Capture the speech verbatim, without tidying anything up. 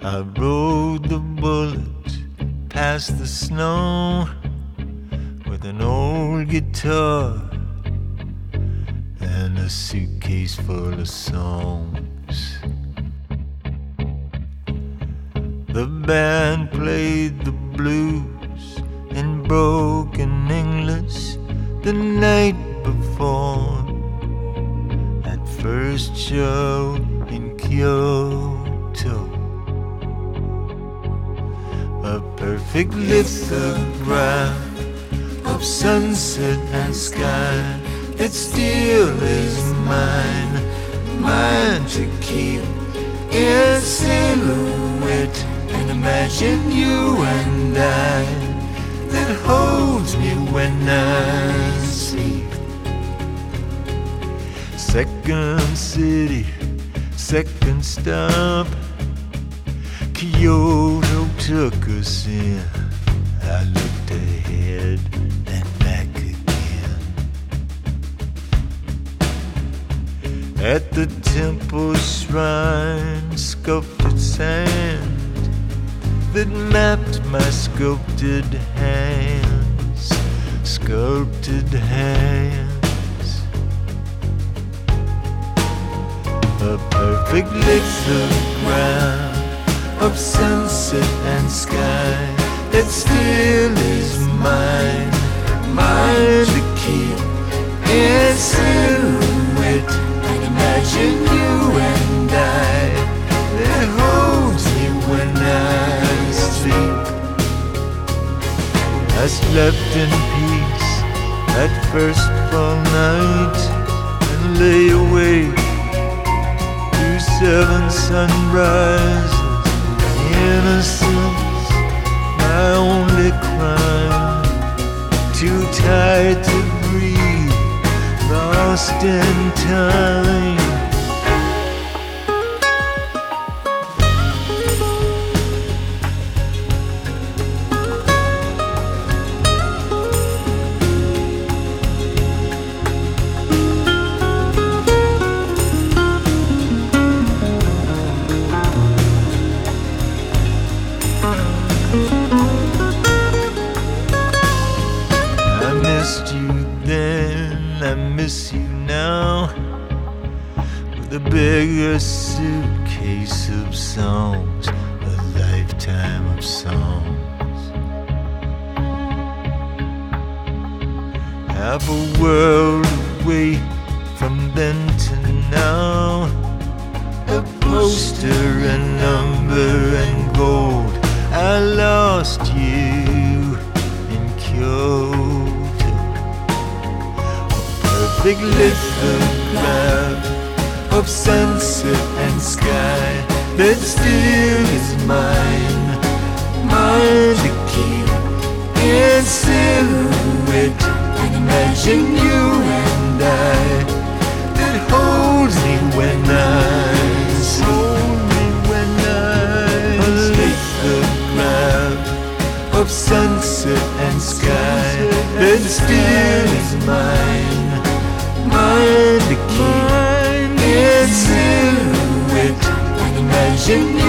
I rode the bullet past the snow with an old guitar and a suitcase full of songs. The band played the blues in broken English the night before that first show in Kyoto. A perfect lithograph of sunset and sky that still is mine, mine to keep in silhouette and imagine you and I, that holds me when I sleep. Second city, second stop, Kyoto took us in. I looked ahead and back again. At the temple shrine, sculpted sand that mapped my sculpted hands, sculpted hands. A perfect lithograph of sunset and sky that still is mine, mine to keep in silhouette and imagine you and I, that holds me when I sleep. I slept in peace that first fall night and lay awake through seven sunrises. Innocence, my only crime, too tired to breathe, lost in time. I missed you then, I miss you now, with a bigger suitcase of songs, a lifetime of songs. Half a world away from then to now, a poster and number and gold. I lost you in Kyoto. A perfect lithograph of sunset and sky that still is mine, mine to keep in silhouette and imagine you and I, that holds me when I hold me when I lithograph of sunset and sky that still is mine, mine to keep in silhouette and imagine